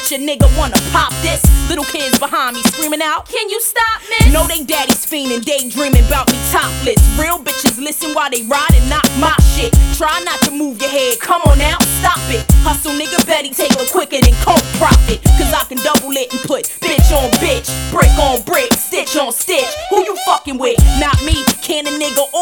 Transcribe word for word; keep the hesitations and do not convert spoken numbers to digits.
Bitch, a nigga wanna pop this. Little kids behind me screaming out, can you stop, miss? Know they daddies fiending, daydreaming about me topless. Real bitches listen while they ride and knock my shit. Try not to move your head, come on now, stop it. Hustle nigga Betty, take a quicker than coke profit. Cause I can double it and put bitch on bitch, brick on brick, stitch on stitch. Who you fucking with? Not me, can a nigga